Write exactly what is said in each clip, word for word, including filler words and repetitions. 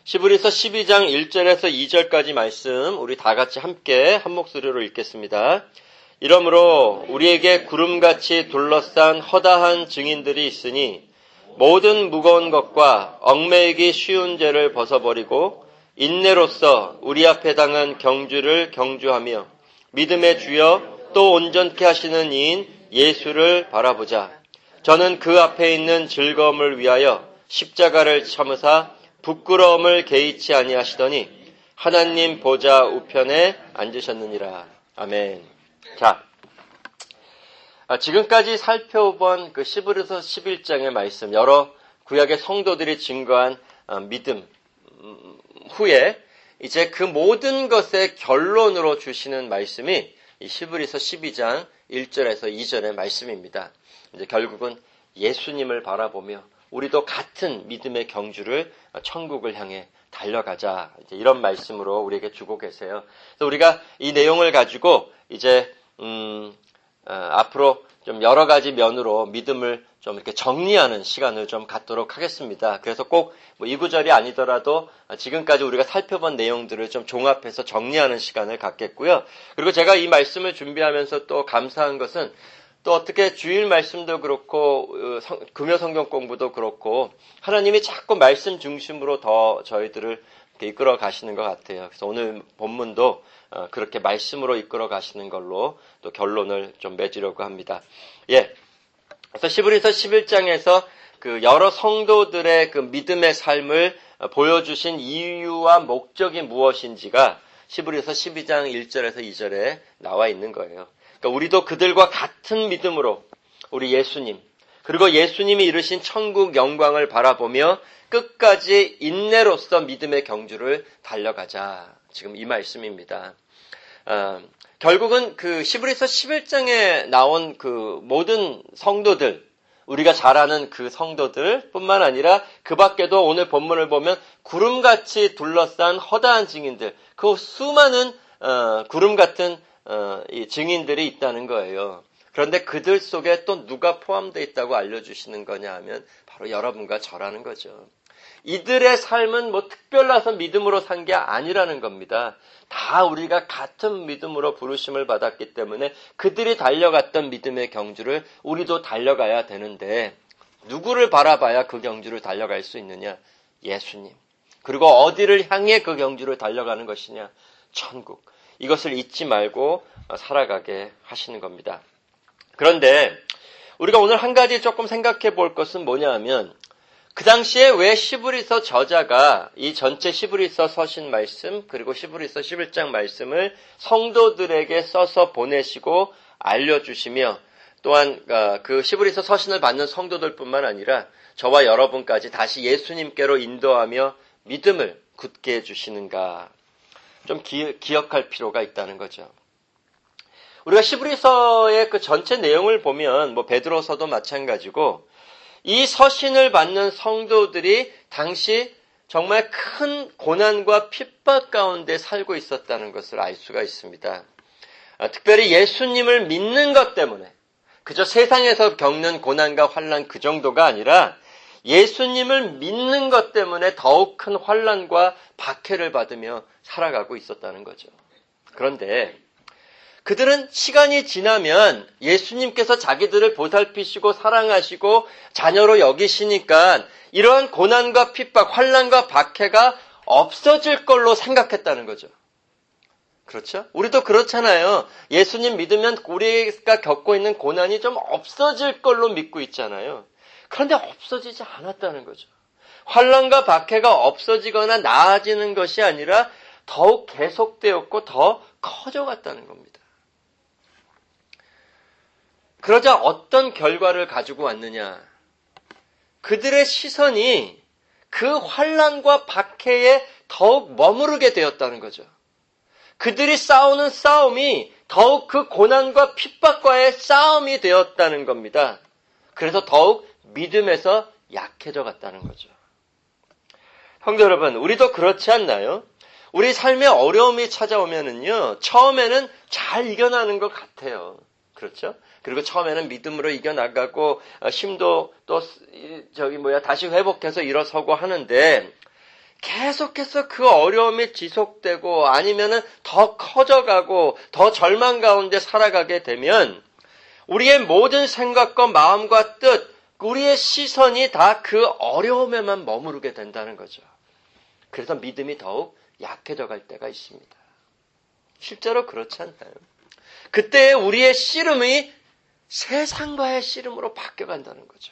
시브리서 십이 장 일 절에서 이 절까지 말씀 우리 다 같이 함께 한 목소리로 읽겠습니다. 이러므로 우리에게 구름같이 둘러싼 허다한 증인들이 있으니 모든 무거운 것과 얽매이기 쉬운 죄를 벗어버리고 인내로써 우리 앞에 당한 경주를 경주하며 믿음의 주여 또 온전케 하시는 이인 예수를 바라보자. 저는 그 앞에 있는 즐거움을 위하여 십자가를 참으사 부끄러움을 개의치 아니하시더니 하나님 보좌 우편에 앉으셨느니라. 아멘. 자, 지금까지 살펴본 그 시브리서 십일 장의 말씀, 여러 구약의 성도들이 증거한 믿음 후에 이제 그 모든 것의 결론으로 주시는 말씀이 이 시브리서 십이 장 일 절에서 이 절의 말씀입니다. 이제 결국은 예수님을 바라보며 우리도 같은 믿음의 경주를 천국을 향해 달려가자. 이제 이런 말씀으로 우리에게 주고 계세요. 그래서 우리가 이 내용을 가지고 이제 음, 어, 앞으로 좀 여러 가지 면으로 믿음을 좀 이렇게 정리하는 시간을 좀 갖도록 하겠습니다. 그래서 꼭 뭐 이 구절이 아니더라도 지금까지 우리가 살펴본 내용들을 좀 종합해서 정리하는 시간을 갖겠고요. 그리고 제가 이 말씀을 준비하면서 또 감사한 것은 또 어떻게 주일 말씀도 그렇고 금요 성경 공부도 그렇고 하나님이 자꾸 말씀 중심으로 더 저희들을 이렇게 이끌어 가시는 것 같아요. 그래서 오늘 본문도 그렇게 말씀으로 이끌어 가시는 걸로 또 결론을 좀 맺으려고 합니다. 예. 그래서 시브리서 십일 장에서 그 여러 성도들의 그 믿음의 삶을 보여주신 이유와 목적이 무엇인지가 시브리서 십이 장 일 절에서 이 절에 나와 있는 거예요. 그러니까 우리도 그들과 같은 믿음으로 우리 예수님, 그리고 예수님이 이루신 천국 영광을 바라보며 끝까지 인내로서 믿음의 경주를 달려가자. 지금 이 말씀입니다. 어, 결국은 그 시브리서 십일 장에 나온 그 모든 성도들, 우리가 잘 아는 그 성도들 뿐만 아니라 그 밖에도 오늘 본문을 보면 구름같이 둘러싼 허다한 증인들, 그 수많은 어, 구름 같은 어, 이 증인들이 있다는 거예요. 그런데 그들 속에 또 누가 포함되어 있다고 알려주시는 거냐 하면 바로 여러분과 저라는 거죠. 이들의 삶은 뭐 특별해서 믿음으로 산 게 아니라는 겁니다. 다 우리가 같은 믿음으로 부르심을 받았기 때문에 그들이 달려갔던 믿음의 경주를 우리도 달려가야 되는데 누구를 바라봐야 그 경주를 달려갈 수 있느냐? 예수님. 그리고 어디를 향해 그 경주를 달려가는 것이냐? 천국. 이것을 잊지 말고 살아가게 하시는 겁니다. 그런데 우리가 오늘 한 가지 조금 생각해 볼 것은 뭐냐 하면 그 당시에 왜 시브리서 저자가 이 전체 시브리서 서신 말씀 그리고 시브리서 십일 장 말씀을 성도들에게 써서 보내시고 알려주시며 또한 그 시브리서 서신을 받는 성도들뿐만 아니라 저와 여러분까지 다시 예수님께로 인도하며 믿음을 굳게 해주시는가 좀 기, 기억할 필요가 있다는 거죠. 우리가 시브리서의 그 전체 내용을 보면 뭐 베드로서도 마찬가지고 이 서신을 받는 성도들이 당시 정말 큰 고난과 핍박 가운데 살고 있었다는 것을 알 수가 있습니다. 아, 특별히 예수님을 믿는 것 때문에 그저 세상에서 겪는 고난과 환난 그 정도가 아니라 예수님을 믿는 것 때문에 더욱 큰 환난과 박해를 받으며 살아가고 있었다는 거죠. 그런데 그들은 시간이 지나면 예수님께서 자기들을 보살피시고 사랑하시고 자녀로 여기시니까 이러한 고난과 핍박, 환난과 박해가 없어질 걸로 생각했다는 거죠. 그렇죠? 우리도 그렇잖아요. 예수님 믿으면 우리가 겪고 있는 고난이 좀 없어질 걸로 믿고 있잖아요. 그런데 없어지지 않았다는 거죠. 환난과 박해가 없어지거나 나아지는 것이 아니라 더욱 계속되었고 더 커져갔다는 겁니다. 그러자 어떤 결과를 가지고 왔느냐? 그들의 시선이 그 환난과 박해에 더욱 머무르게 되었다는 거죠. 그들이 싸우는 싸움이 더욱 그 고난과 핍박과의 싸움이 되었다는 겁니다. 그래서 더욱 믿음에서 약해져 갔다는 거죠. 형제 여러분, 우리도 그렇지 않나요? 우리 삶에 어려움이 찾아오면은요, 처음에는 잘 이겨나는 것 같아요. 그렇죠? 그리고 처음에는 믿음으로 이겨나가고 힘도 또 저기 뭐야 다시 회복해서 일어서고 하는데 계속해서 그 어려움이 지속되고 아니면은 더 커져가고 더 절망 가운데 살아가게 되면 우리의 모든 생각과 마음과 뜻, 우리의 시선이 다 그 어려움에만 머무르게 된다는 거죠. 그래서 믿음이 더욱 약해져 갈 때가 있습니다. 실제로 그렇지 않나요? 그때 우리의 씨름이 세상과의 씨름으로 바뀌어간다는 거죠.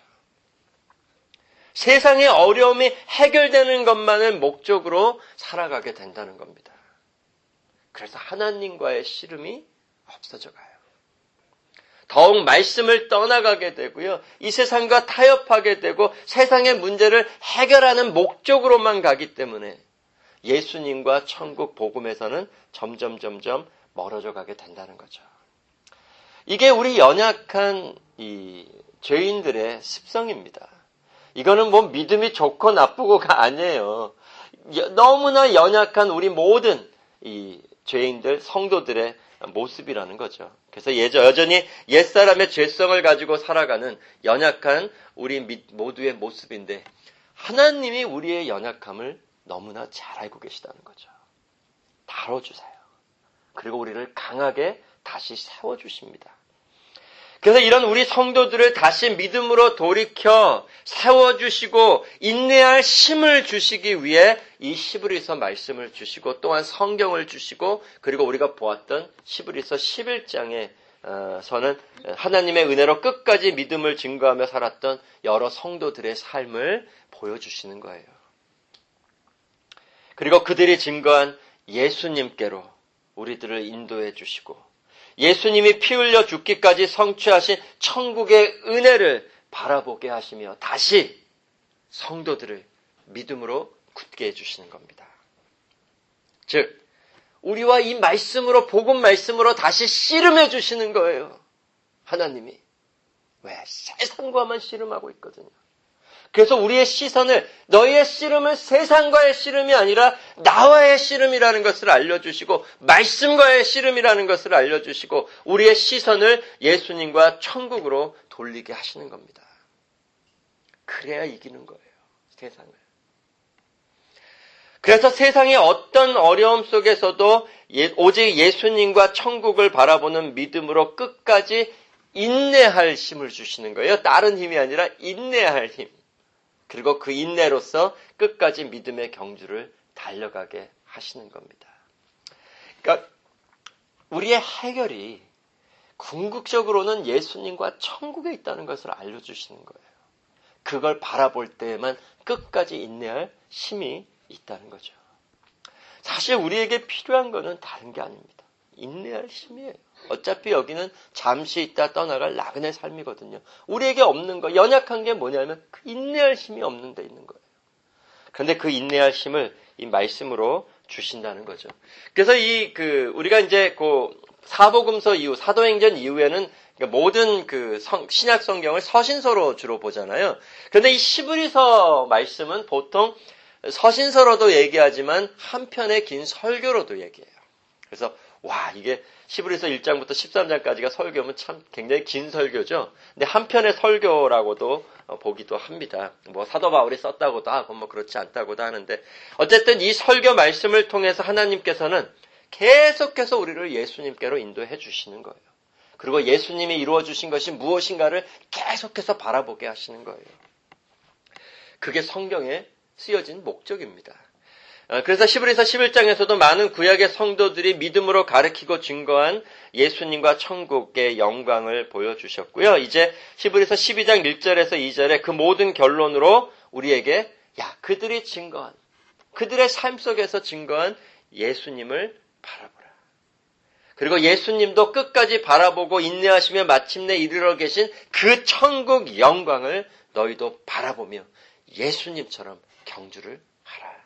세상의 어려움이 해결되는 것만을 목적으로 살아가게 된다는 겁니다. 그래서 하나님과의 씨름이 없어져 가요. 더욱 말씀을 떠나가게 되고요. 이 세상과 타협하게 되고 세상의 문제를 해결하는 목적으로만 가기 때문에 예수님과 천국 복음에서는 점점 점점 멀어져 가게 된다는 거죠. 이게 우리 연약한 이 죄인들의 습성입니다. 이거는 뭐 믿음이 좋고 나쁘고가 아니에요. 너무나 연약한 우리 모든 이 죄인들, 성도들의 모습이라는 거죠. 그래서 여전히 옛사람의 죄성을 가지고 살아가는 연약한 우리 모두의 모습인데 하나님이 우리의 연약함을 너무나 잘 알고 계시다는 거죠. 다뤄주세요. 그리고 우리를 강하게 다시 세워주십니다. 그래서 이런 우리 성도들을 다시 믿음으로 돌이켜 세워주시고 인내할 힘을 주시기 위해 이 히브리서 말씀을 주시고 또한 성경을 주시고 그리고 우리가 보았던 히브리서 십일 장에서는 하나님의 은혜로 끝까지 믿음을 증거하며 살았던 여러 성도들의 삶을 보여주시는 거예요. 그리고 그들이 증거한 예수님께로 우리들을 인도해 주시고 예수님이 피 흘려 죽기까지 성취하신 천국의 은혜를 바라보게 하시며 다시 성도들을 믿음으로 굳게 해주시는 겁니다. 즉 우리와 이 말씀으로 복음 말씀으로 다시 씨름해 주시는 거예요. 하나님이. 왜? 세상과만 씨름하고 있거든요. 그래서 우리의 시선을 너희의 씨름은 세상과의 씨름이 아니라 나와의 씨름이라는 것을 알려주시고 말씀과의 씨름이라는 것을 알려주시고 우리의 시선을 예수님과 천국으로 돌리게 하시는 겁니다. 그래야 이기는 거예요. 세상을. 그래서 세상의 어떤 어려움 속에서도 오직 예수님과 천국을 바라보는 믿음으로 끝까지 인내할 힘을 주시는 거예요. 다른 힘이 아니라 인내할 힘. 그리고 그 인내로서 끝까지 믿음의 경주를 달려가게 하시는 겁니다. 그러니까 우리의 해결이 궁극적으로는 예수님과 천국에 있다는 것을 알려주시는 거예요. 그걸 바라볼 때에만 끝까지 인내할 힘이 있다는 거죠. 사실 우리에게 필요한 것은 다른 게 아닙니다. 인내할 힘이에요. 어차피 여기는 잠시 있다 떠나갈 나그네 삶이거든요. 우리에게 없는 거, 연약한 게 뭐냐면 그 인내할 힘이 없는 데 있는 거예요. 그런데 그 인내할 힘을 이 말씀으로 주신다는 거죠. 그래서 이 그 우리가 이제 그 사복음서 이후, 사도행전 이후에는 모든 그 성, 신약 성경을 서신서로 주로 보잖아요. 그런데 이 히브리서 말씀은 보통 서신서로도 얘기하지만 한편의 긴 설교로도 얘기해요. 그래서 와, 이게 히브리서 일 장부터 십삼 장까지가 설교면 참 굉장히 긴 설교죠. 근데 한편의 설교라고도 보기도 합니다. 뭐 사도 바울이 썼다고도 하고 뭐 그렇지 않다고도 하는데 어쨌든 이 설교 말씀을 통해서 하나님께서는 계속해서 우리를 예수님께로 인도해 주시는 거예요. 그리고 예수님이 이루어 주신 것이 무엇인가를 계속해서 바라보게 하시는 거예요. 그게 성경에 쓰여진 목적입니다. 그래서 히브리서 십일 장에서도 많은 구약의 성도들이 믿음으로 가르치고 증거한 예수님과 천국의 영광을 보여주셨고요. 이제 히브리서 십이 장 일 절에서 이 절에 그 모든 결론으로 우리에게 야, 그들이 증거한, 그들의 삶 속에서 증거한 예수님을 바라보라. 그리고 예수님도 끝까지 바라보고 인내하시며 마침내 이르러 계신 그 천국 영광을 너희도 바라보며 예수님처럼 경주를 하라.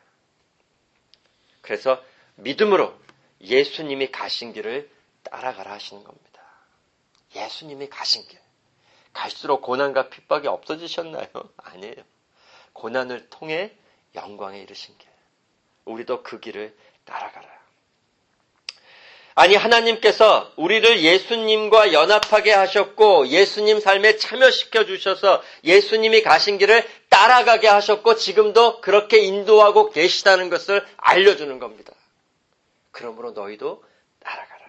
그래서 믿음으로 예수님이 가신 길을 따라가라 하시는 겁니다. 예수님이 가신 길. 갈수록 고난과 핍박이 없어지셨나요? 아니에요. 고난을 통해 영광에 이르신 길. 우리도 그 길을 따라가라. 아니, 하나님께서 우리를 예수님과 연합하게 하셨고 예수님 삶에 참여시켜 주셔서 예수님이 가신 길을 따라가게 하셨고 지금도 그렇게 인도하고 계시다는 것을 알려주는 겁니다. 그러므로 너희도 따라가라.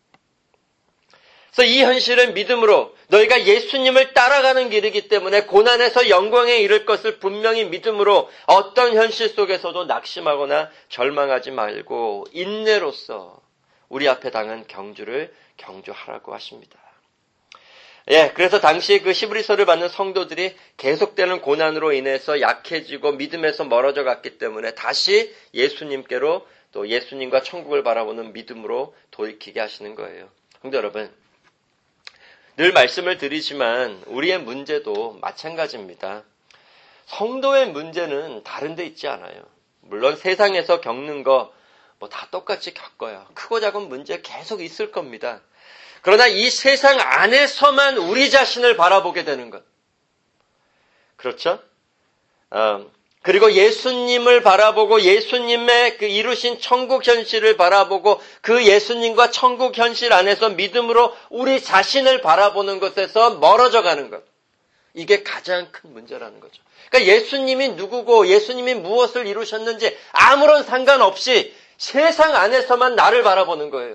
그래서 이 현실은 믿음으로 너희가 예수님을 따라가는 길이기 때문에 고난에서 영광에 이를 것을 분명히 믿음으로 어떤 현실 속에서도 낙심하거나 절망하지 말고 인내로써 우리 앞에 당한 경주를 경주하라고 하십니다. 예, 그래서 당시 그 히브리서를 받는 성도들이 계속되는 고난으로 인해서 약해지고 믿음에서 멀어져 갔기 때문에 다시 예수님께로 또 예수님과 천국을 바라보는 믿음으로 돌이키게 하시는 거예요. 성도 여러분, 늘 말씀을 드리지만 우리의 문제도 마찬가지입니다. 성도의 문제는 다른 데 있지 않아요. 물론 세상에서 겪는 거 뭐 다 똑같이 겪어요. 크고 작은 문제 계속 있을 겁니다. 그러나 이 세상 안에서만 우리 자신을 바라보게 되는 것. 그렇죠? 어, 그리고 예수님을 바라보고 예수님의 그 이루신 천국 현실을 바라보고 그 예수님과 천국 현실 안에서 믿음으로 우리 자신을 바라보는 것에서 멀어져 가는 것. 이게 가장 큰 문제라는 거죠. 그러니까 예수님이 누구고 예수님이 무엇을 이루셨는지 아무런 상관없이 세상 안에서만 나를 바라보는 거예요.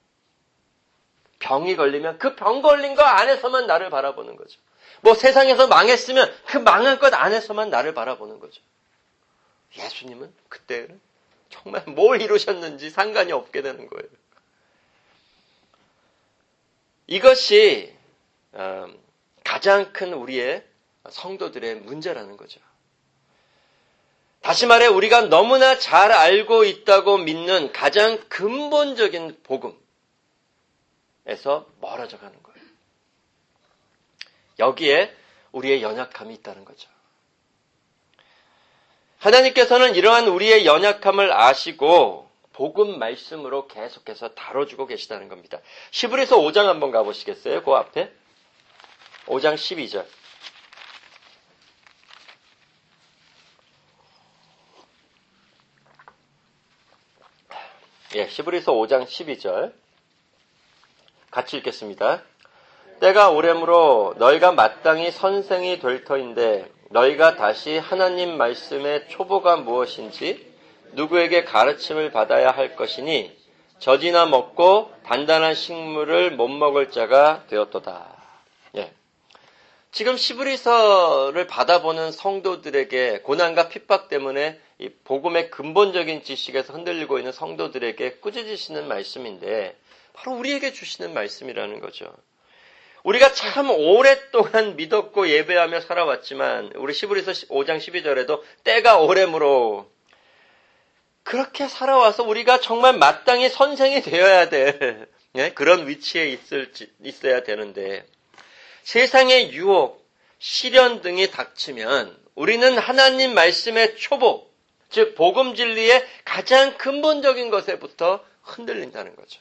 병이 걸리면 그 병 걸린 거 안에서만 나를 바라보는 거죠. 뭐 세상에서 망했으면 그 망한 것 안에서만 나를 바라보는 거죠. 예수님은 그때는 정말 뭘 이루셨는지 상관이 없게 되는 거예요. 이것이 가장 큰 우리의 성도들의 문제라는 거죠. 다시 말해 우리가 너무나 잘 알고 있다고 믿는 가장 근본적인 복음에서 멀어져 가는 거예요. 여기에 우리의 연약함이 있다는 거죠. 하나님께서는 이러한 우리의 연약함을 아시고 복음 말씀으로 계속해서 다뤄주고 계시다는 겁니다. 히브리서 오 장 한번 가보시겠어요? 그 앞에 오 장 십이 절. 예, 히브리서 오 장 십이 절 같이 읽겠습니다. 때가 오래므로 너희가 마땅히 선생이 될 터인데 너희가 다시 하나님 말씀의 초보가 무엇인지 누구에게 가르침을 받아야 할 것이니 젖이나 먹고 단단한 식물을 못 먹을 자가 되었도다. 예. 지금 히브리서를 받아보는 성도들에게 고난과 핍박 때문에 이 복음의 근본적인 지식에서 흔들리고 있는 성도들에게 꾸짖으시는 말씀인데 바로 우리에게 주시는 말씀이라는 거죠. 우리가 참 오랫동안 믿었고 예배하며 살아왔지만 우리 히브리서 오 장 십이 절에도 때가 오래므로 그렇게 살아와서 우리가 정말 마땅히 선생이 되어야 돼. 네? 그런 위치에 있을, 있어야 되는데 세상의 유혹, 시련 등이 닥치면 우리는 하나님 말씀의 초보, 즉 복음 진리의 가장 근본적인 것에부터 흔들린다는 거죠.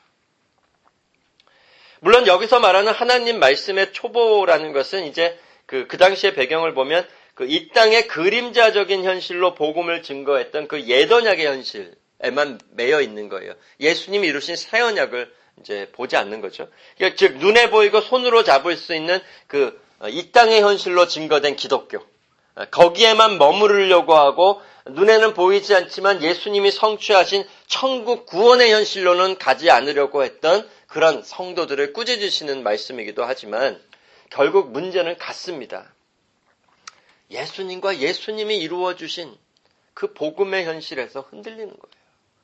물론 여기서 말하는 하나님 말씀의 초보라는 것은 이제 그, 그 당시의 배경을 보면 그 이 땅의 그림자적인 현실로 복음을 증거했던 그 옛언약의 현실에만 매여 있는 거예요. 예수님이 이루신 새 언약을 이제 보지 않는 거죠. 그러니까 즉 눈에 보이고 손으로 잡을 수 있는 그 이 땅의 현실로 증거된 기독교. 거기에만 머무르려고 하고 눈에는 보이지 않지만 예수님이 성취하신 천국 구원의 현실로는 가지 않으려고 했던 그런 성도들을 꾸짖으시는 말씀이기도 하지만 결국 문제는 같습니다. 예수님과 예수님이 이루어주신 그 복음의 현실에서 흔들리는 거예요.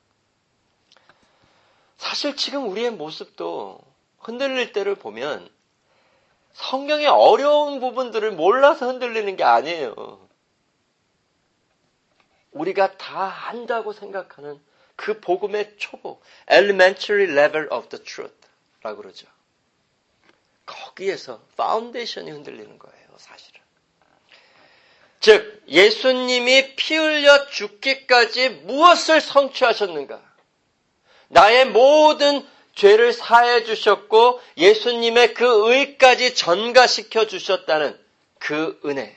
사실 지금 우리의 모습도 흔들릴 때를 보면 성경의 어려운 부분들을 몰라서 흔들리는 게 아니에요. 우리가 다 안다고 생각하는 그 복음의 초보, elementary level of the truth 라고 그러죠. 거기에서 파운데이션이 흔들리는 거예요, 사실은. 즉, 예수님이 피 흘려 죽기까지 무엇을 성취하셨는가? 나의 모든 죄를 사해 주셨고 예수님의 그 의까지 전가시켜 주셨다는 그 은혜.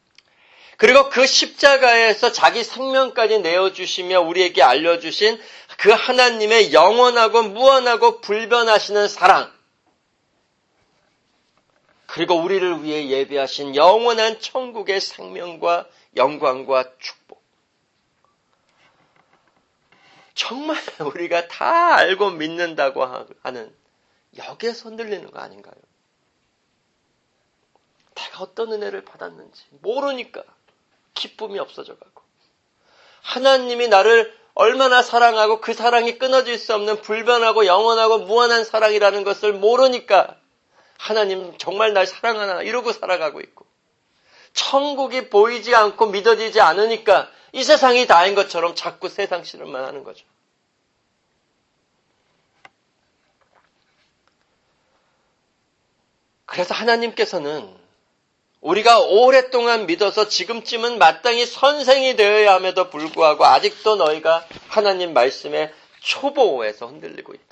그리고 그 십자가에서 자기 생명까지 내어주시며 우리에게 알려주신 그 하나님의 영원하고 무한하고 불변하시는 사랑, 그리고 우리를 위해 예비하신 영원한 천국의 생명과 영광과 축복. 정말 우리가 다 알고 믿는다고 하는 여기에서 흔들리는 거 아닌가요? 내가 어떤 은혜를 받았는지 모르니까 기쁨이 없어져가고, 하나님이 나를 얼마나 사랑하고 그 사랑이 끊어질 수 없는 불변하고 영원하고 무한한 사랑이라는 것을 모르니까 하나님 정말 날 사랑하나 이러고 살아가고 있고, 천국이 보이지 않고 믿어지지 않으니까 이 세상이 다인 것처럼 자꾸 세상 실험만 하는 거죠. 그래서 하나님께서는 우리가 오랫동안 믿어서 지금쯤은 마땅히 선생이 되어야 함에도 불구하고 아직도 너희가 하나님 말씀에 초보에서 흔들리고 있다.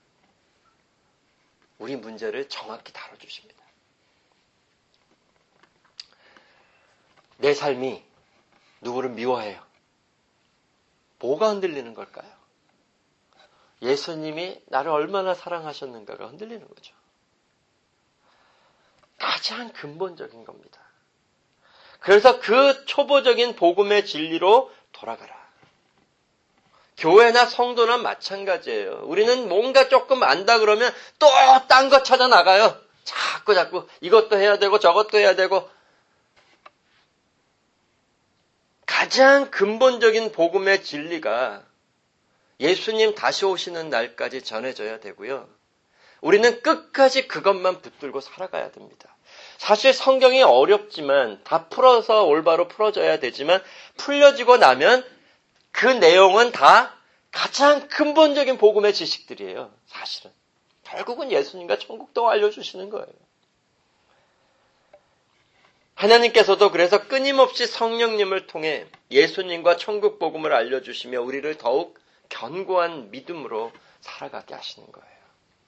우리 문제를 정확히 다뤄주십니다. 내 삶이 누구를 미워해요. 뭐가 흔들리는 걸까요? 예수님이 나를 얼마나 사랑하셨는가가 흔들리는 거죠. 가장 근본적인 겁니다. 그래서 그 초보적인 복음의 진리로 돌아가라. 교회나 성도나 마찬가지예요. 우리는 뭔가 조금 안다 그러면 또 딴 거 찾아 나가요. 자꾸 자꾸 이것도 해야 되고 저것도 해야 되고. 가장 근본적인 복음의 진리가 예수님 다시 오시는 날까지 전해져야 되고요. 우리는 끝까지 그것만 붙들고 살아가야 됩니다. 사실 성경이 어렵지만 다 풀어서 올바로 풀어져야 되지만 풀려지고 나면 그 내용은 다 가장 근본적인 복음의 지식들이에요. 사실은. 결국은 예수님과 천국도 알려주시는 거예요. 하나님께서도 그래서 끊임없이 성령님을 통해 예수님과 천국 복음을 알려주시며 우리를 더욱 견고한 믿음으로 살아가게 하시는 거예요.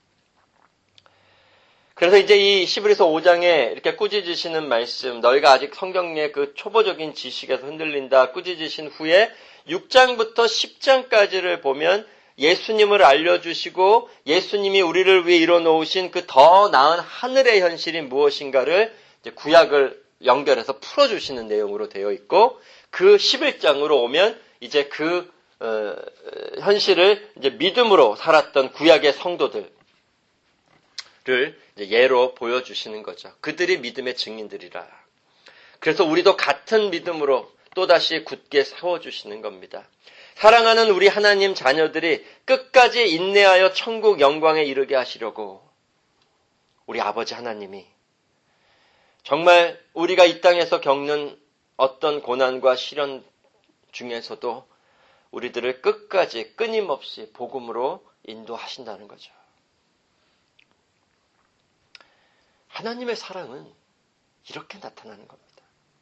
그래서 이제 이 히브리서 오 장에 이렇게 꾸짖으시는 말씀, 너희가 아직 성경의 그 초보적인 지식에서 흔들린다 꾸짖으신 후에 육 장부터 십 장까지를 보면 예수님을 알려주시고 예수님이 우리를 위해 이뤄놓으신 그 더 나은 하늘의 현실이 무엇인가를 이제 구약을 연결해서 풀어주시는 내용으로 되어 있고, 그 십일 장으로 오면 이제 그 어, 현실을 이제 믿음으로 살았던 구약의 성도들 를 예로 보여주시는 거죠. 그들이 믿음의 증인들이라. 그래서 우리도 같은 믿음으로 또다시 굳게 세워주시는 겁니다. 사랑하는 우리 하나님 자녀들이 끝까지 인내하여 천국 영광에 이르게 하시려고 우리 아버지 하나님이 정말 우리가 이 땅에서 겪는 어떤 고난과 시련 중에서도 우리들을 끝까지 끊임없이 복음으로 인도하신다는 거죠. 하나님의 사랑은 이렇게 나타나는 겁니다.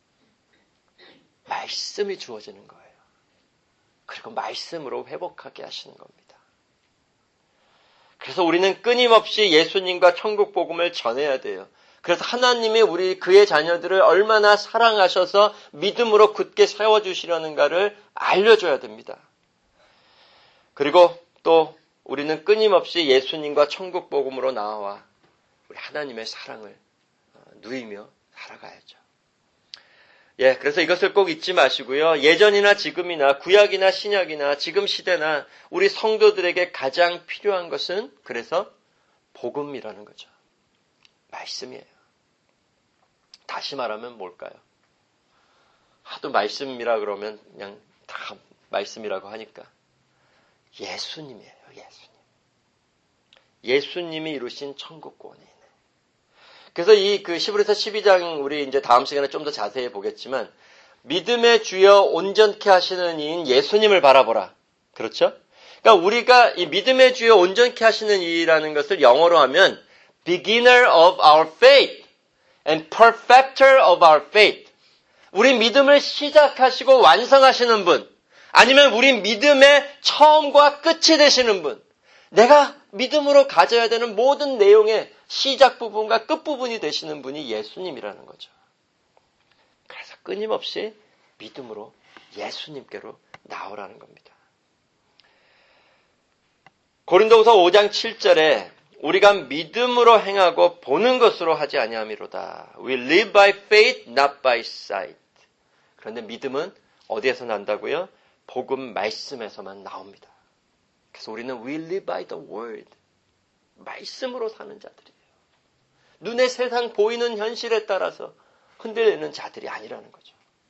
말씀이 주어지는 거예요. 그리고 말씀으로 회복하게 하시는 겁니다. 그래서 우리는 끊임없이 예수님과 천국 복음을 전해야 돼요. 그래서 하나님이 우리 그의 자녀들을 얼마나 사랑하셔서 믿음으로 굳게 세워주시려는가를 알려줘야 됩니다. 그리고 또 우리는 끊임없이 예수님과 천국 복음으로 나와 우리 하나님의 사랑을 누리며 살아가야죠. 예, 그래서 이것을 꼭 잊지 마시고요. 예전이나 지금이나 구약이나 신약이나 지금 시대나 우리 성도들에게 가장 필요한 것은 그래서 복음이라는 거죠. 말씀이에요. 다시 말하면 뭘까요? 하도 말씀이라 그러면 그냥 다 말씀이라고 하니까 예수님이에요. 예수님. 예수님이 이루신 천국 구원이에요. 그래서 이 그 히브리서 십이 장 우리 이제 다음 시간에 좀 더 자세히 보겠지만 믿음의 주여 온전케 하시는 이인 예수님을 바라보라. 그렇죠? 그러니까 우리가 이 믿음의 주여 온전케 하시는 이라는 것을 영어로 하면 beginner of our faith and perfecter of our faith. 우리 믿음을 시작하시고 완성하시는 분, 아니면 우리 믿음의 처음과 끝이 되시는 분, 내가 믿음으로 가져야 되는 모든 내용의 시작 부분과 끝 부분이 되시는 분이 예수님이라는 거죠. 그래서 끊임없이 믿음으로 예수님께로 나오라는 겁니다. 고린도후서 오 장 칠 절에 우리가 믿음으로 행하고 보는 것으로 하지 아니함이로다. We live by faith, not by sight. 그런데 믿음은 어디에서 난다고요? 복음 말씀에서만 나옵니다. 그래서 우리는 we live by the word. 말씀으로 사는 자들이에요. 눈에 세상 보이는 현실에 따라서 흔들리는 자들이 아니라는 거죠.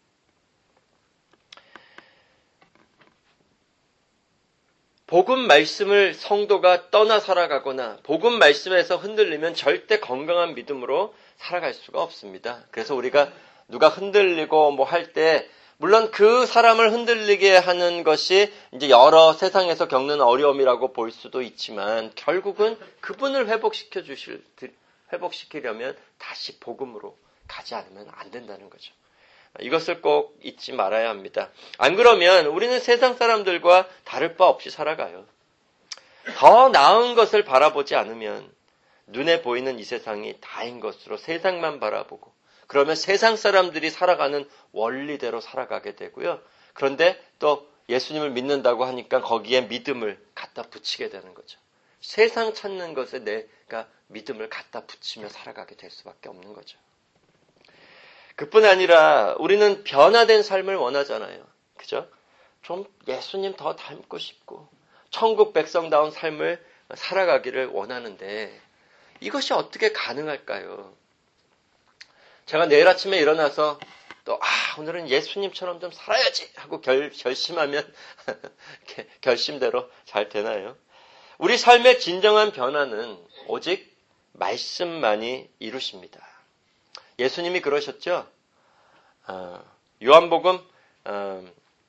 복음 말씀을 성도가 떠나 살아가거나 복음 말씀에서 흔들리면 절대 건강한 믿음으로 살아갈 수가 없습니다. 그래서 우리가 누가 흔들리고 뭐 할 때 물론 그 사람을 흔들리게 하는 것이 이제 여러 세상에서 겪는 어려움이라고 볼 수도 있지만 결국은 그분을 회복시켜 주실 회복시키려면 다시 복음으로 가지 않으면 안 된다는 거죠. 이것을 꼭 잊지 말아야 합니다. 안 그러면 우리는 세상 사람들과 다를 바 없이 살아가요. 더 나은 것을 바라보지 않으면 눈에 보이는 이 세상이 다인 것으로 세상만 바라보고 그러면 세상 사람들이 살아가는 원리대로 살아가게 되고요. 그런데 또 예수님을 믿는다고 하니까 거기에 믿음을 갖다 붙이게 되는 거죠. 세상 찾는 것에 내가 믿음을 갖다 붙이며 살아가게 될 수밖에 없는 거죠. 그뿐 아니라 우리는 변화된 삶을 원하잖아요. 그죠? 좀 예수님 더 닮고 싶고 천국 백성다운 삶을 살아가기를 원하는데 이것이 어떻게 가능할까요? 제가 내일 아침에 일어나서 또 아, 오늘은 예수님처럼 좀 살아야지 하고 결, 결심하면 결심대로 잘 되나요? 우리 삶의 진정한 변화는 오직 말씀만이 이루십니다. 예수님이 그러셨죠? 어, 요한복음 어,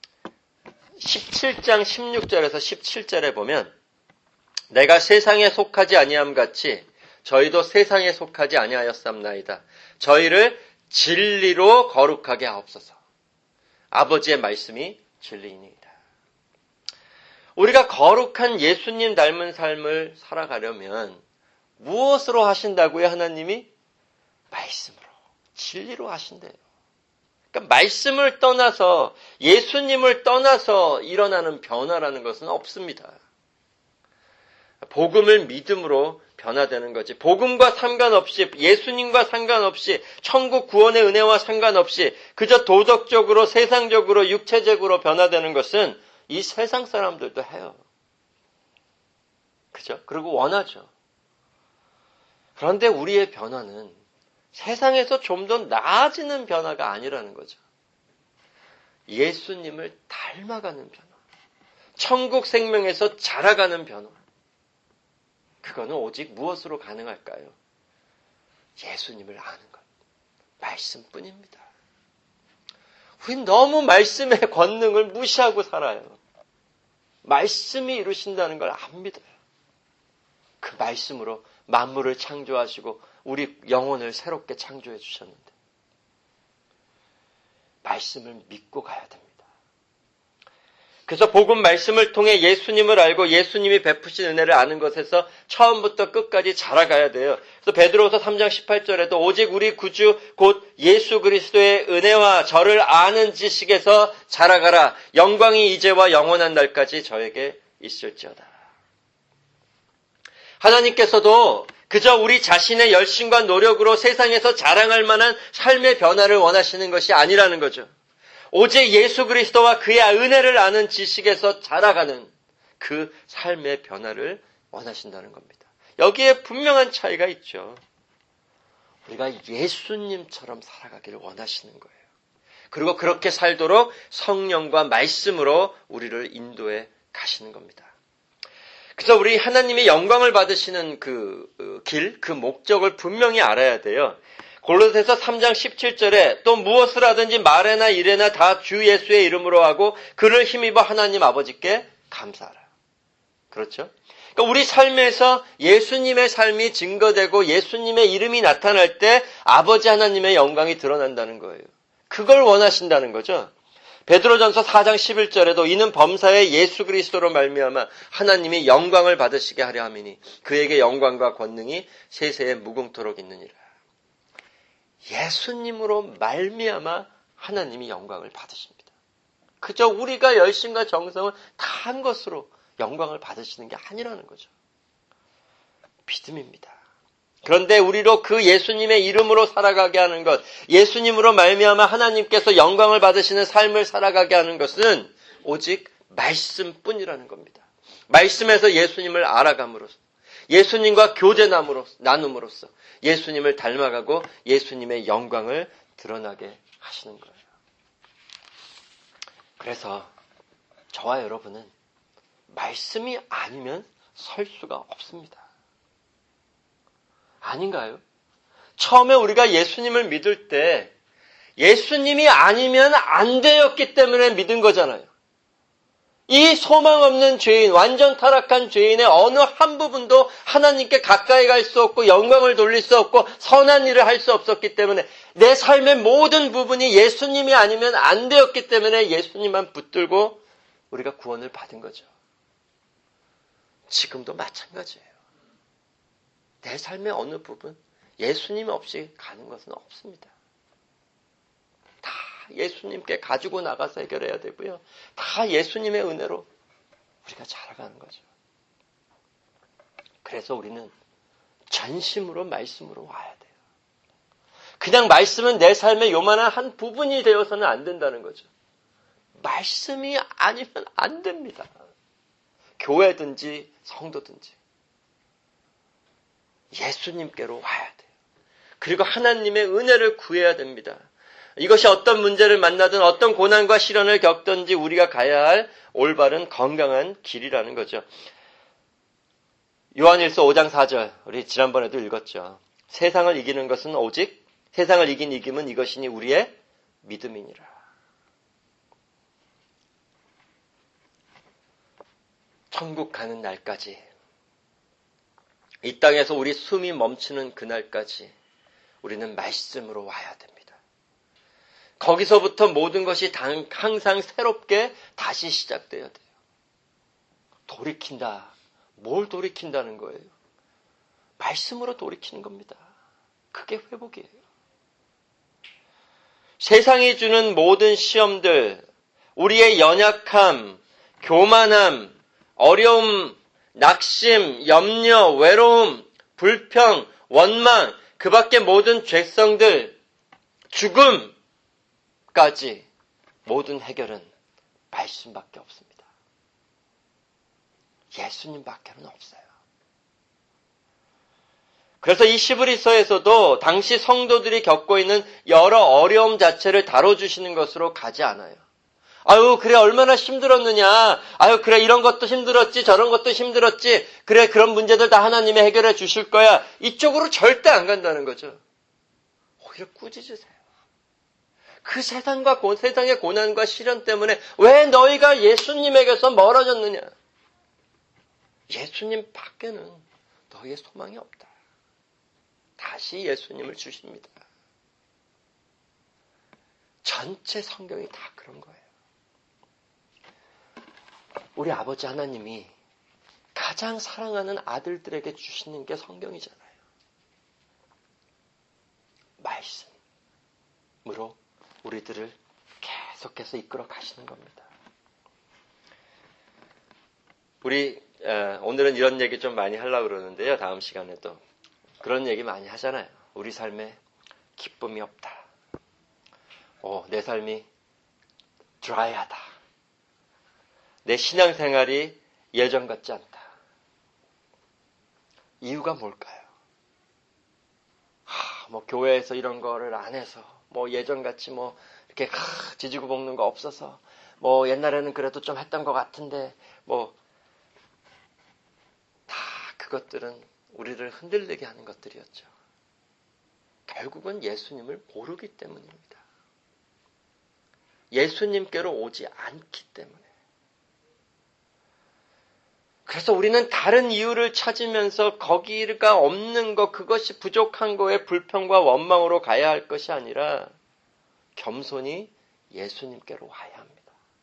십칠 장 십육 절에서 십칠 절에 보면 내가 세상에 속하지 아니함 같이 저희도 세상에 속하지 아니하였삼나이다. 저희를 진리로 거룩하게 하옵소서. 아버지의 말씀이 진리이니이다. 우리가 거룩한 예수님 닮은 삶을 살아가려면 무엇으로 하신다고요? 하나님이 말씀으로, 진리로 하신대요. 그러니까 말씀을 떠나서 예수님을 떠나서 일어나는 변화라는 것은 없습니다. 복음을 믿음으로 변화되는 거지. 복음과 상관없이 예수님과 상관없이 천국 구원의 은혜와 상관없이 그저 도덕적으로 세상적으로 육체적으로 변화되는 것은 이 세상 사람들도 해요. 그죠? 그리고 원하죠. 그런데 우리의 변화는 세상에서 좀 더 나아지는 변화가 아니라는 거죠. 예수님을 닮아가는 변화. 천국 생명에서 자라가는 변화. 그거는 오직 무엇으로 가능할까요? 예수님을 아는 것. 말씀뿐입니다. 우린 너무 말씀의 권능을 무시하고 살아요. 말씀이 이루신다는 걸 안 믿어요. 그 말씀으로 만물을 창조하시고 우리 영혼을 새롭게 창조해 주셨는데 말씀을 믿고 가야 됩니다. 그래서 복음 말씀을 통해 예수님을 알고 예수님이 베푸신 은혜를 아는 것에서 처음부터 끝까지 자라가야 돼요. 그래서 베드로후서 삼 장 십팔 절에도 오직 우리 구주 곧 예수 그리스도의 은혜와 저를 아는 지식에서 자라가라. 영광이 이제와 영원한 날까지 저에게 있을지어다. 하나님께서도 그저 우리 자신의 열심과 노력으로 세상에서 자랑할 만한 삶의 변화를 원하시는 것이 아니라는 거죠. 오직 예수 그리스도와 그의 은혜를 아는 지식에서 자라가는 그 삶의 변화를 원하신다는 겁니다. 여기에 분명한 차이가 있죠. 우리가 예수님처럼 살아가기를 원하시는 거예요. 그리고 그렇게 살도록 성령과 말씀으로 우리를 인도해 가시는 겁니다. 그래서 우리 하나님의 영광을 받으시는 그 길, 그 목적을 분명히 알아야 돼요. 골로새서 삼 장 십칠 절에 또 무엇을 하든지 말에나 일에나 다 주 예수의 이름으로 하고 그를 힘입어 하나님 아버지께 감사하라. 그렇죠? 그러니까 우리 삶에서 예수님의 삶이 증거되고 예수님의 이름이 나타날 때 아버지 하나님의 영광이 드러난다는 거예요. 그걸 원하신다는 거죠. 베드로전서 사 장 십일 절에도 이는 범사에 예수 그리스도로 말미암아 하나님이 영광을 받으시게 하려 함이니 그에게 영광과 권능이 세세에 무궁토록 있느니라. 예수님으로 말미암아 하나님이 영광을 받으십니다. 그저 우리가 열심과 정성을 다한 것으로 영광을 받으시는 게 아니라는 거죠. 믿음입니다. 그런데 우리로 그 예수님의 이름으로 살아가게 하는 것, 예수님으로 말미암아 하나님께서 영광을 받으시는 삶을 살아가게 하는 것은 오직 말씀뿐이라는 겁니다. 말씀에서 예수님을 알아감으로써, 예수님과 교제 나눔으로써 예수님을 닮아가고 예수님의 영광을 드러나게 하시는 거예요. 그래서 저와 여러분은 말씀이 아니면 설 수가 없습니다. 아닌가요? 처음에 우리가 예수님을 믿을 때 예수님이 아니면 안 되었기 때문에 믿은 거잖아요. 이 소망 없는 죄인, 완전 타락한 죄인의 어느 한 부분도 하나님께 가까이 갈 수 없고 영광을 돌릴 수 없고 선한 일을 할 수 없었기 때문에 내 삶의 모든 부분이 예수님이 아니면 안 되었기 때문에 예수님만 붙들고 우리가 구원을 받은 거죠. 지금도 마찬가지예요. 내 삶의 어느 부분 예수님 없이 가는 것은 없습니다. 다 예수님께 가지고 나가서 해결해야 되고요. 다 예수님의 은혜로 우리가 자라가는 거죠. 그래서 우리는 전심으로 말씀으로 와야 돼요. 그냥 말씀은 내 삶의 요만한 한 부분이 되어서는 안 된다는 거죠. 말씀이 아니면 안 됩니다. 교회든지 성도든지. 예수님께로 와야 돼요. 그리고 하나님의 은혜를 구해야 됩니다. 이것이 어떤 문제를 만나든 어떤 고난과 시련을 겪든지 우리가 가야 할 올바른 건강한 길이라는 거죠. 요한일서 오 장 사 절 우리 지난번에도 읽었죠. 세상을 이기는 것은 오직 세상을 이긴 이김은 이것이니 우리의 믿음이니라. 천국 가는 날까지 이 땅에서 우리 숨이 멈추는 그날까지 우리는 말씀으로 와야 됩니다. 거기서부터 모든 것이 항상 새롭게 다시 시작돼야 돼요. 돌이킨다. 뭘 돌이킨다는 거예요? 말씀으로 돌이키는 겁니다. 그게 회복이에요. 세상이 주는 모든 시험들, 우리의 연약함, 교만함, 어려움, 낙심, 염려, 외로움, 불평, 원망, 그 밖의 모든 죄성들, 죽음까지 모든 해결은 말씀밖에 없습니다. 예수님밖에는 없어요. 그래서 이 시브리서에서도 당시 성도들이 겪고 있는 여러 어려움 자체를 다뤄주시는 것으로 가지 않아요. 아유, 그래, 얼마나 힘들었느냐. 아유, 그래, 이런 것도 힘들었지, 저런 것도 힘들었지. 그래, 그런 문제들 다 하나님이 해결해 주실 거야. 이쪽으로 절대 안 간다는 거죠. 오히려 꾸짖으세요. 그 세상과, 고, 세상의 고난과 시련 때문에 왜 너희가 예수님에게서 멀어졌느냐. 예수님 밖에는 너희의 소망이 없다. 다시 예수님을 주십니다. 전체 성경이 다 그런 거예요. 우리 아버지 하나님이 가장 사랑하는 아들들에게 주시는 게 성경이잖아요. 말씀으로 우리들을 계속해서 이끌어 가시는 겁니다. 우리 오늘은 이런 얘기 좀 많이 하려고 그러는데요. 다음 시간에도 그런 얘기 많이 하잖아요. 우리 삶에 기쁨이 없다. 오, 내 삶이 드라이하다. 내 신앙생활이 예전 같지 않다. 이유가 뭘까요? 하, 뭐 교회에서 이런 거를 안 해서, 뭐 예전같이 뭐 이렇게 하, 지지고 볶는 거 없어서, 뭐 옛날에는 그래도 좀 했던 것 같은데, 뭐 다 그것들은 우리를 흔들리게 하는 것들이었죠. 결국은 예수님을 모르기 때문입니다. 예수님께로 오지 않기 때문에. 그래서 우리는 다른 이유를 찾으면서 거기가 없는 것, 그것이 부족한 거에 불평과 원망으로 가야 할 것이 아니라 겸손히 예수님께로 와야 합니다.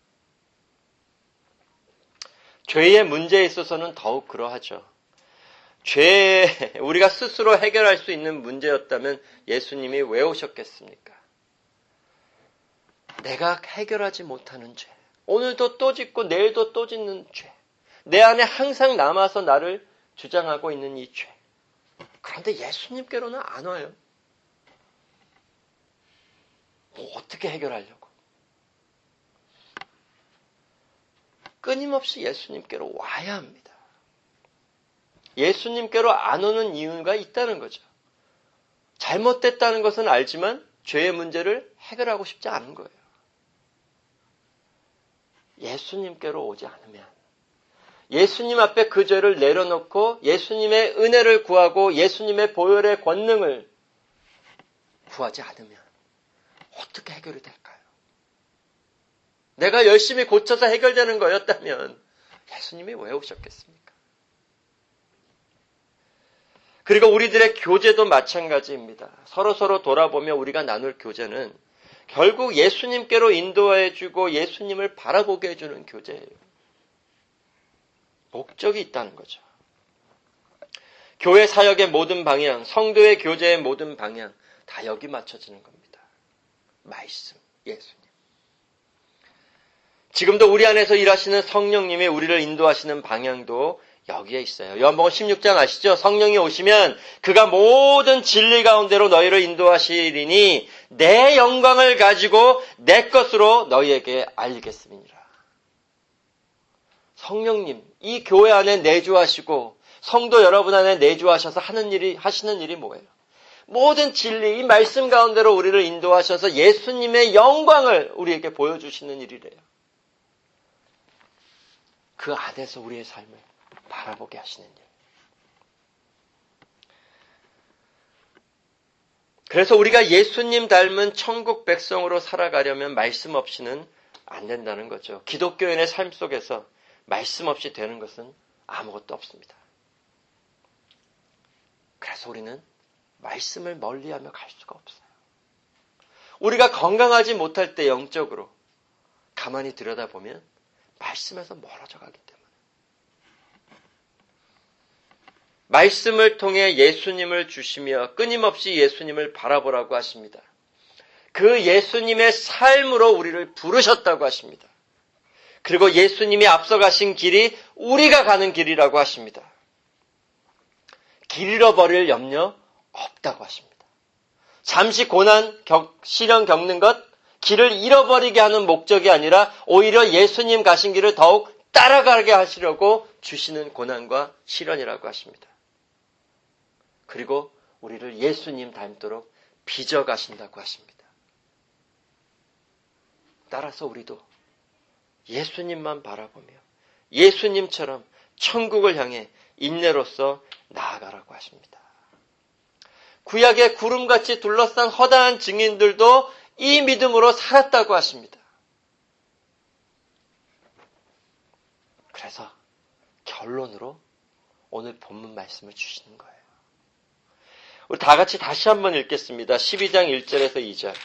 죄의 문제에 있어서는 더욱 그러하죠. 죄, 우리가 스스로 해결할 수 있는 문제였다면 예수님이 왜 오셨겠습니까? 내가 해결하지 못하는 죄, 오늘도 또 짓고 내일도 또 짓는 죄, 내 안에 항상 남아서 나를 주장하고 있는 이 죄. 그런데 예수님께로는 안 와요. 뭐 어떻게 해결하려고? 끊임없이 예수님께로 와야 합니다. 예수님께로 안 오는 이유가 있다는 거죠. 잘못됐다는 것은 알지만 죄의 문제를 해결하고 싶지 않은 거예요. 예수님께로 오지 않으면, 예수님 앞에 그 죄를 내려놓고 예수님의 은혜를 구하고 예수님의 보혈의 권능을 구하지 않으면 어떻게 해결이 될까요? 내가 열심히 고쳐서 해결되는 거였다면 예수님이 왜 오셨겠습니까? 그리고 우리들의 교제도 마찬가지입니다. 서로서로 돌아보며 우리가 나눌 교제는 결국 예수님께로 인도해주고 예수님을 바라보게 해주는 교제예요. 목적이 있다는 거죠. 교회 사역의 모든 방향, 성도의 교제의 모든 방향 다 여기 맞춰지는 겁니다. 말씀, 예수님. 지금도 우리 안에서 일하시는 성령님이 우리를 인도하시는 방향도 여기에 있어요. 요한복음 십육 장 아시죠? 성령이 오시면 그가 모든 진리 가운데로 너희를 인도하시리니 내 영광을 가지고 내 것으로 너희에게 알리겠음이니라. 성령님, 이 교회 안에 내주하시고 성도 여러분 안에 내주하셔서 하는 일이, 하시는 일이 뭐예요? 모든 진리, 이 말씀 가운데로 우리를 인도하셔서 예수님의 영광을 우리에게 보여주시는 일이래요. 그 안에서 우리의 삶을 바라보게 하시는 일. 그래서 우리가 예수님 닮은 천국 백성으로 살아가려면 말씀 없이는 안 된다는 거죠. 기독교인의 삶 속에서 말씀 없이 되는 것은 아무것도 없습니다. 그래서 우리는 말씀을 멀리하며 갈 수가 없어요. 우리가 건강하지 못할 때 영적으로 가만히 들여다보면 말씀에서 멀어져 가기 때문에. 말씀을 통해 예수님을 주시며 끊임없이 예수님을 바라보라고 하십니다. 그 예수님의 삶으로 우리를 부르셨다고 하십니다. 그리고 예수님이 앞서가신 길이 우리가 가는 길이라고 하십니다. 길 잃어버릴 염려 없다고 하십니다. 잠시 고난, 격, 시련 겪는 것, 길을 잃어버리게 하는 목적이 아니라 오히려 예수님 가신 길을 더욱 따라가게 하시려고 주시는 고난과 시련이라고 하십니다. 그리고 우리를 예수님 닮도록 빚어가신다고 하십니다. 따라서 우리도 예수님만 바라보며 예수님처럼 천국을 향해 인내로서 나아가라고 하십니다. 구약의 구름같이 둘러싼 허다한 증인들도 이 믿음으로 살았다고 하십니다. 그래서 결론으로 오늘 본문 말씀을 주시는 거예요. 우리 다 같이 다시 한번 읽겠습니다. 십이 장 일 절에서 이 절.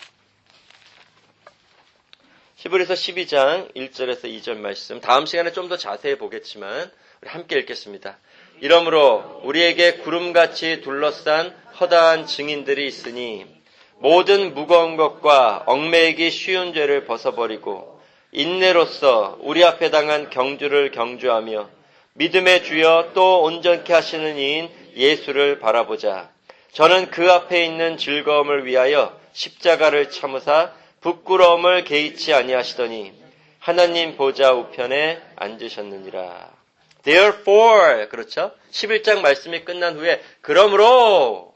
히브리서 십이 장 일 절에서 이 절 말씀. 다음 시간에 좀 더 자세히 보겠지만 우리 함께 읽겠습니다. 이러므로 우리에게 구름같이 둘러싼 허다한 증인들이 있으니 모든 무거운 것과 얽매이기 쉬운 죄를 벗어버리고 인내로써 우리 앞에 당한 경주를 경주하며 믿음의 주여 또 온전케 하시는 이인 예수를 바라보자. 저는 그 앞에 있는 즐거움을 위하여 십자가를 참으사 부끄러움을 개의치 아니하시더니 하나님 보좌 우편에 앉으셨느니라. Therefore, 그렇죠? 십일 장 말씀이 끝난 후에 그러므로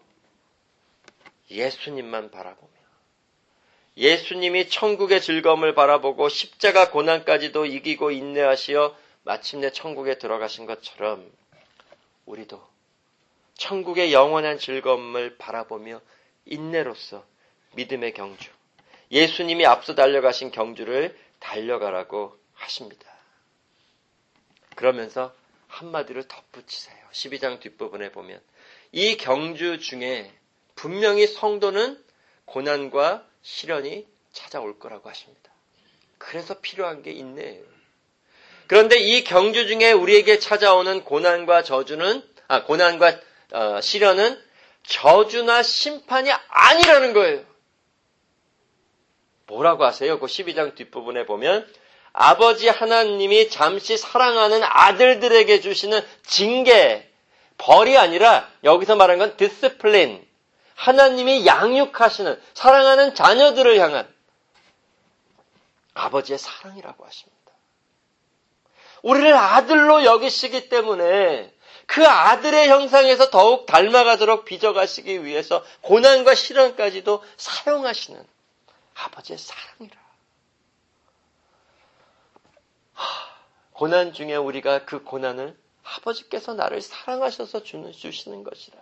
예수님만 바라보며 예수님이 천국의 즐거움을 바라보고 십자가 고난까지도 이기고 인내하시어 마침내 천국에 들어가신 것처럼 우리도 천국의 영원한 즐거움을 바라보며 인내로서 믿음의 경주, 예수님이 앞서 달려가신 경주를 달려가라고 하십니다. 그러면서 한마디를 덧붙이세요. 십이 장 뒷부분에 보면 이 경주 중에 분명히 성도는 고난과 시련이 찾아올 거라고 하십니다. 그래서 필요한 게 인내예요. 그런데 이 경주 중에 우리에게 찾아오는 고난과 저주는 아 고난과 어, 시련은 저주나 심판이 아니라는 거예요. 뭐라고 하세요? 그 십이 장 뒷부분에 보면 아버지 하나님이 잠시 사랑하는 아들들에게 주시는 징계, 벌이 아니라 여기서 말하는 건 디스플린, 하나님이 양육하시는 사랑하는 자녀들을 향한 아버지의 사랑이라고 하십니다. 우리를 아들로 여기시기 때문에 그 아들의 형상에서 더욱 닮아가도록 빚어가시기 위해서 고난과 시련까지도 사용하시는 아버지의 사랑이라. 하, 고난 중에 우리가 그 고난을 아버지께서 나를 사랑하셔서 주는, 주시는 것이라.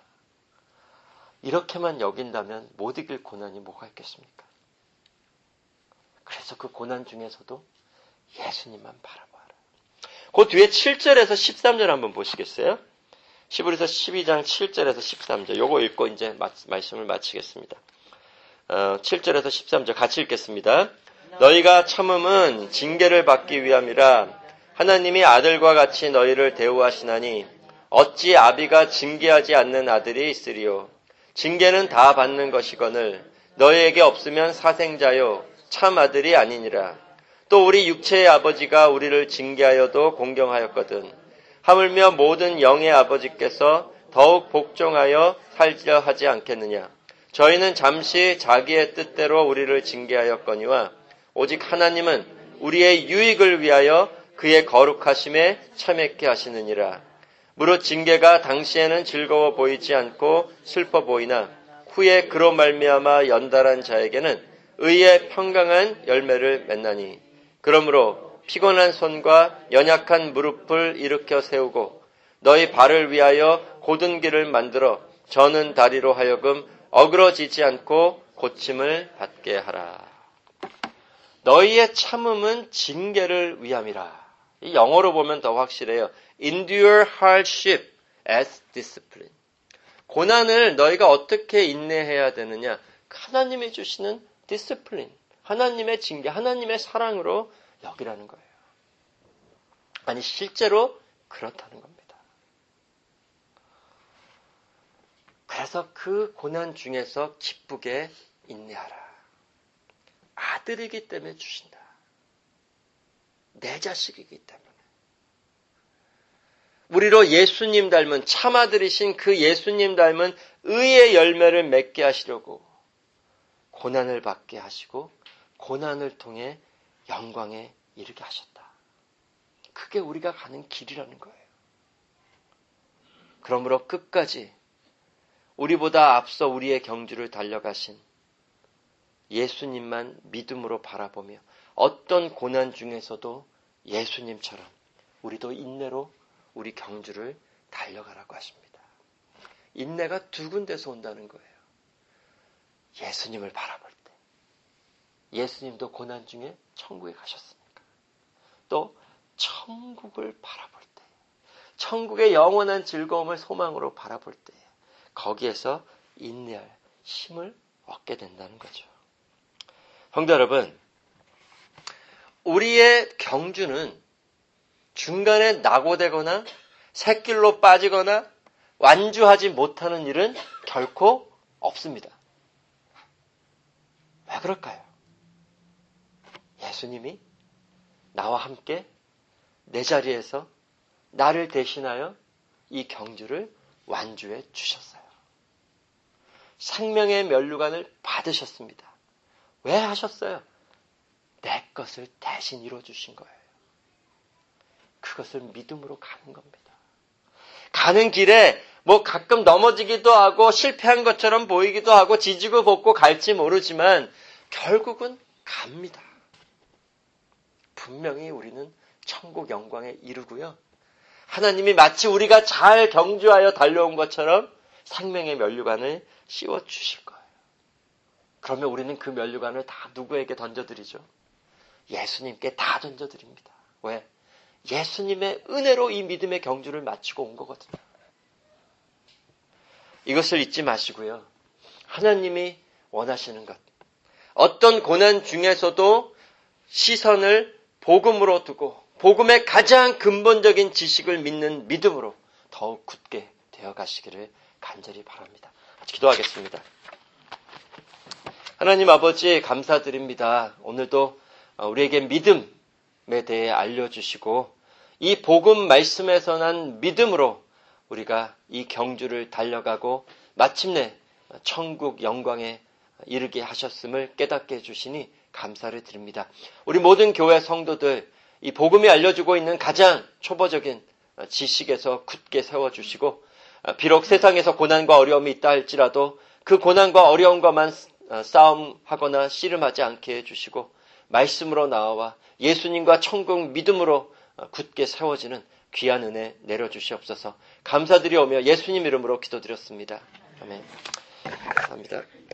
이렇게만 여긴다면 못 이길 고난이 뭐가 있겠습니까? 그래서 그 고난 중에서도 예수님만 바라봐라. 그 뒤에 칠 절에서 십삼 절 한번 보시겠어요? 히브리서 십이 장 칠 절에서 십삼 절. 요거 읽고 이제 말씀을 마치겠습니다. 어, 칠 절에서 십삼 절 같이 읽겠습니다. 너희가 참음은 징계를 받기 위함이라. 하나님이 아들과 같이 너희를 대우하시나니 어찌 아비가 징계하지 않는 아들이 있으리요. 징계는 다 받는 것이거늘 너희에게 없으면 사생자요 참 아들이 아니니라. 또 우리 육체의 아버지가 우리를 징계하여도 공경하였거든. 하물며 모든 영의 아버지께서 더욱 복종하여 살려 하지 않겠느냐. 저희는 잠시 자기의 뜻대로 우리를 징계하였거니와 오직 하나님은 우리의 유익을 위하여 그의 거룩하심에 참했게 하시느니라. 무릇 징계가 당시에는 즐거워 보이지 않고 슬퍼 보이나 후에 그로 말미암아 연달한 자에게는 의의 평강한 열매를 맺나니. 그러므로 피곤한 손과 연약한 무릎을 일으켜 세우고 너희 발을 위하여 곧은 길을 만들어 저는 다리로 하여금 어그러지지 않고 고침을 받게 하라. 너희의 참음은 징계를 위함이라. 이 영어로 보면 더 확실해요. Endure hardship as discipline. 고난을 너희가 어떻게 인내해야 되느냐. 하나님이 주시는 discipline. 하나님의 징계, 하나님의 사랑으로 여기라는 거예요. 아니 실제로 그렇다는 겁니다. 그래서 그 고난 중에서 기쁘게 인내하라. 아들이기 때문에 주신다. 내 자식이기 때문에. 우리로 예수님 닮은 참아들이신 그 예수님 닮은 의의 열매를 맺게 하시려고 고난을 받게 하시고 고난을 통해 영광에 이르게 하셨다. 그게 우리가 가는 길이라는 거예요. 그러므로 끝까지 우리보다 앞서 우리의 경주를 달려가신 예수님만 믿음으로 바라보며 어떤 고난 중에서도 예수님처럼 우리도 인내로 우리 경주를 달려가라고 하십니다. 인내가 두 군데서 온다는 거예요. 예수님을 바라볼 때. 예수님도 고난 중에 천국에 가셨습니까? 또 천국을 바라볼 때. 천국의 영원한 즐거움을 소망으로 바라볼 때. 거기에서 인내할 힘을 얻게 된다는 거죠. 성도 여러분, 우리의 경주는 중간에 낙오되거나 샛길로 빠지거나 완주하지 못하는 일은 결코 없습니다. 왜 그럴까요? 예수님이 나와 함께 내 자리에서 나를 대신하여 이 경주를 완주해 주셨어요. 생명의 면류관을 받으셨습니다. 왜 하셨어요? 내 것을 대신 이루어주신 거예요. 그것을 믿음으로 가는 겁니다. 가는 길에 뭐 가끔 넘어지기도 하고 실패한 것처럼 보이기도 하고 지지고 볶고 갈지 모르지만 결국은 갑니다. 분명히 우리는 천국 영광에 이르고요. 하나님이 마치 우리가 잘 경주하여 달려온 것처럼 생명의 면류관을 씌워주실 거예요. 그러면 우리는 그 면류관을 다 누구에게 던져드리죠? 예수님께 다 던져드립니다. 왜? 예수님의 은혜로 이 믿음의 경주를 마치고 온 거거든요. 이것을 잊지 마시고요. 하나님이 원하시는 것. 어떤 고난 중에서도 시선을 복음으로 두고 복음의 가장 근본적인 지식을 믿는 믿음으로 더욱 굳게 되어 가시기를 간절히 바랍니다. 기도하겠습니다. 하나님 아버지 감사드립니다. 오늘도 우리에게 믿음, 복음에 대해 알려주시고 이 복음 말씀에서 난 믿음으로 우리가 이 경주를 달려가고 마침내 천국 영광에 이르게 하셨음을 깨닫게 해주시니 감사를 드립니다. 우리 모든 교회 성도들 이 복음이 알려주고 있는 가장 초보적인 지식에서 굳게 세워주시고 비록 세상에서 고난과 어려움이 있다 할지라도 그 고난과 어려움과만 싸움하거나 씨름하지 않게 해주시고 말씀으로 나와 예수님과 천국 믿음으로 굳게 세워지는 귀한 은혜 내려주시옵소서. 감사드리오며 예수님 이름으로 기도드렸습니다. 아멘. 감사합니다.